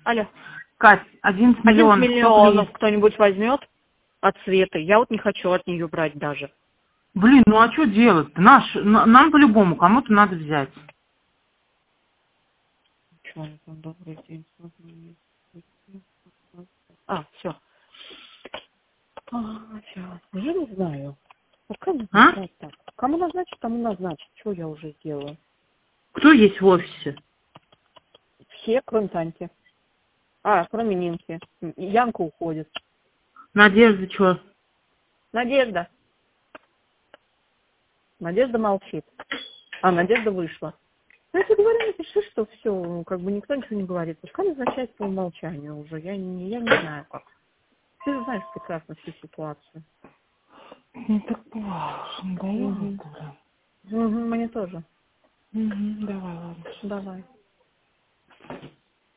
Алло. Кать, 11 11 миллионов. миллионов кто-нибудь возьмет от Светы? Я вот не хочу от нее брать даже. Блин, ну а что делать-то? Нам по-любому кому-то надо взять. Добрый день. А, все. Сейчас. Я не знаю. Кому А? назначить так? Кому назначить, тому назначить. Что я уже сделаю? Кто есть в офисе? Все, кроме Таньки. Кроме Нинки. Янка уходит. Надежда, что? Надежда. Надежда молчит. Надежда вышла. Ну, если говорю, напиши, что все, как бы никто ничего не говорит. Пускай назначает по умолчанию уже. Я не знаю как. Ты же знаешь прекрасно всю ситуацию. Не так плохо, надоело это. Мне тоже. Давай, ладно. Давай.